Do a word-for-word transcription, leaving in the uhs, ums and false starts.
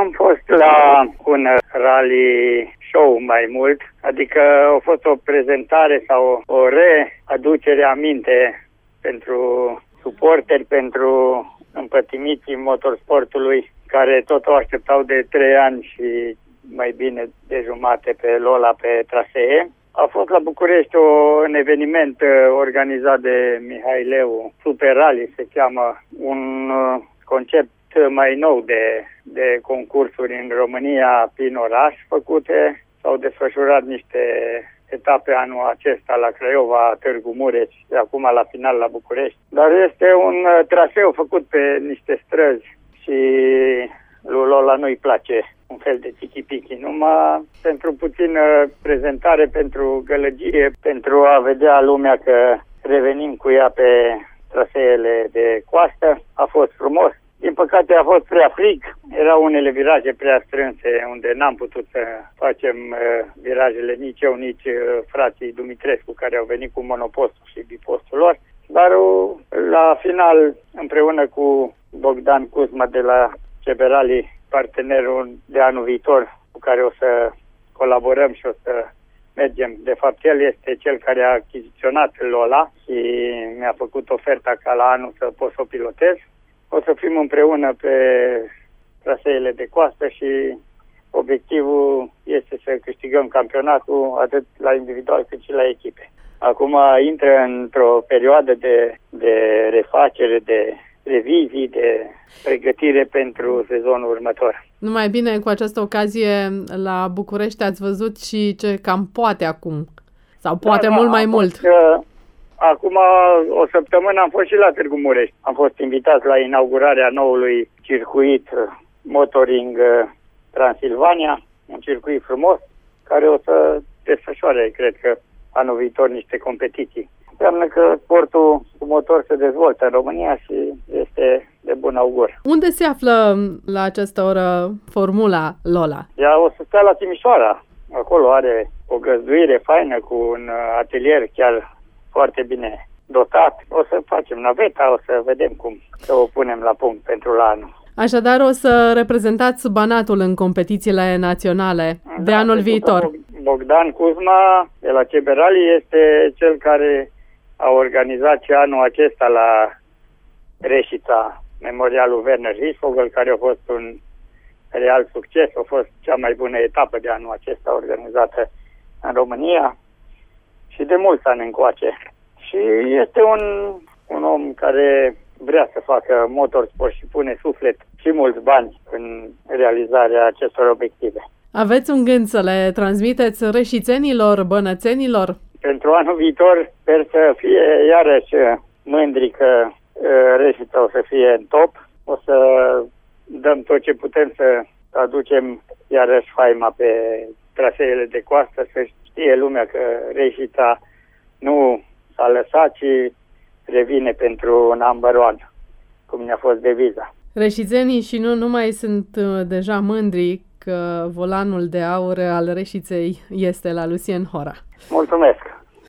am fost la un rally show mai mult, adică a fost o prezentare sau o readucere aminte pentru suporteri, pentru împătimiții motorsportului, care tot o așteptau de trei ani și mai bine de jumate pe Lola pe trasee. A fost la București un eveniment organizat de Mihai Leu, Super Rally se cheamă, un concept mai nou de, de concursuri în România prin oraș făcute. S-au desfășurat niște etape anul acesta la Craiova, Târgu Mureș și acum la final la București. Dar este un traseu făcut pe niște străzi și lui Lola nu-i place un fel de tiki-piki, numai pentru puțină prezentare, pentru gălăgie, pentru a vedea lumea că revenim cu ea pe traseele de coastă. A fost frumos. Din păcate a fost prea frig, erau unele viraje prea strânse unde n-am putut să facem uh, virajele nici eu, nici uh, frații Dumitrescu care au venit cu monopostul și bipostul lor. Dar uh, la final, împreună cu Bogdan Cuzma de la C B Rally, partenerul de anul viitor cu care o să colaborăm și o să mergem. De fapt, el este cel care a achiziționat Lola și mi-a făcut oferta ca la anul să pot să o pilotez. O să fim împreună pe traseele de coastă și obiectivul este să câștigăm campionatul atât la individual cât și la echipe. Acum intră într-o perioadă de, de refacere, de revizii, de pregătire pentru sezonul următor. Numai bine, cu această ocazie la București ați văzut și ce cam poate acum, sau poate da, mult mai mult. Că acum o săptămână am fost și la Târgu Mureș. Am fost invitat la inaugurarea noului circuit Motoring Transilvania, un circuit frumos, care o să desfășoare, cred că, anul viitor niște competiții. Înseamnă că sportul cu motor se dezvoltă în România și este de bun augur. Unde se află la această oră Formula Lola? Ea o să stea la Timișoara. Acolo are o găzduire faină cu un atelier chiar foarte bine dotat. O să facem naveta, o să vedem cum să o punem la punct pentru la anul. Așadar o să reprezentați Banatul în competițiile naționale de da, anul viitor. Bogdan Cuzma de la C B Rally este cel care a organizat și anul acesta la Reșița memorialul Werner Riesvogel, care a fost un real succes. A fost cea mai bună etapă de anul acesta organizată în România și de mulți ani încoace. Și este un, un om care vrea să facă motorsport și pune suflet și mulți bani în realizarea acestor obiective. Aveți un gând să le transmiteți reșițenilor, bănățenilor? Pentru anul viitor sper să fie iarăși mândri că Reșița o să fie în top. O să dăm tot ce putem să aducem iarăși faima pe traseele de coastă, să știe lumea că Reșița nu s-a lăsat, ci revine pentru number one, cum ne-a fost deviza. Reșițenii și nu numai sunt deja mândri că volanul de aur al Reșiței este la Lucien Hora. Mulțumesc!